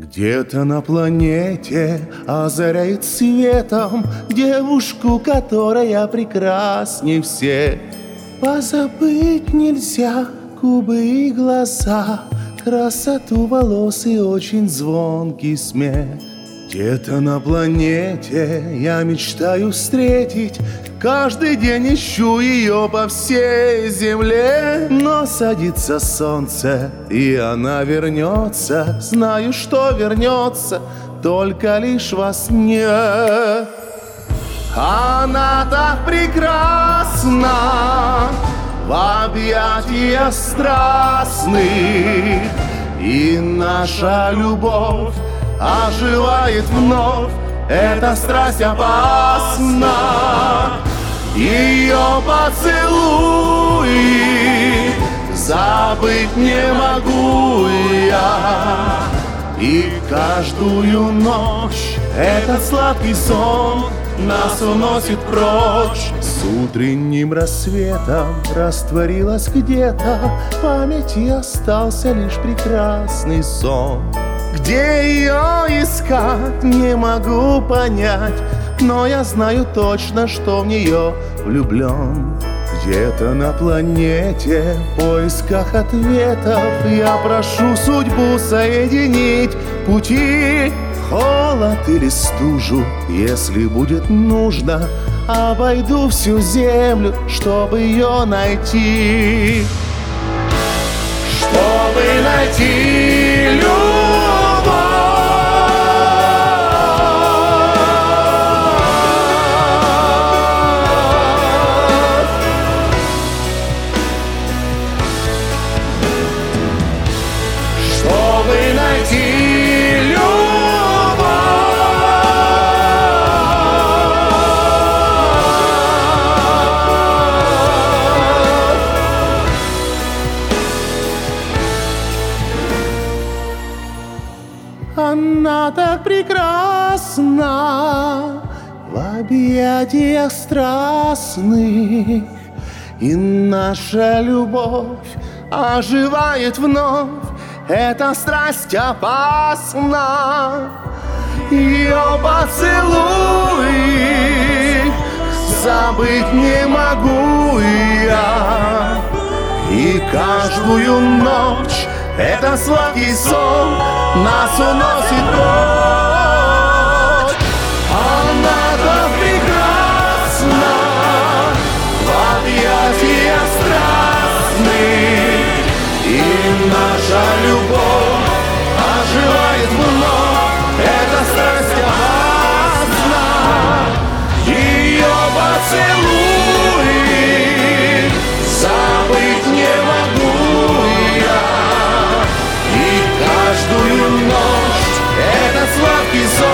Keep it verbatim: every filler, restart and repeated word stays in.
Где-то на планете озаряет светом девушку, которая прекрасней всех. Позабыть нельзя губы и глаза, красоту волос и очень звонкий смех. Где-то на планете я мечтаю встретить, каждый день ищу ее по всей земле. Но садится солнце, и она вернется. Знаю, что вернется, только лишь во сне. Она так прекрасна в объятиях страстных, и наша любовь оживает вновь. Эта страсть опасна. Ее поцелуи забыть не могу я. И каждую ночь этот сладкий сон нас уносит прочь. С утренним рассветом растворилась где-то в памяти остался лишь прекрасный сон. Где ее искать, не могу понять, но я знаю точно, что в нее влюблен. Где-то на планете в поисках ответов я прошу судьбу соединить пути. Холод или стужу, если будет нужно, обойду всю землю, чтобы ее найти. Чтобы найти любовь. Чтобы найти любовь. Она так прекрасна в объятиях страстных, и наша любовь оживает вновь. Эта страсть опасна. Ее поцелуи забыть не могу я. И каждую ночь этот сладкий сон нас уносит прочь. Она так прекрасна в объятиях страстных, и наша любовь оживает вновь. Эта страсть опасна. Ее поцелуи забыть не могу я. И каждую ночь этот сладкий сон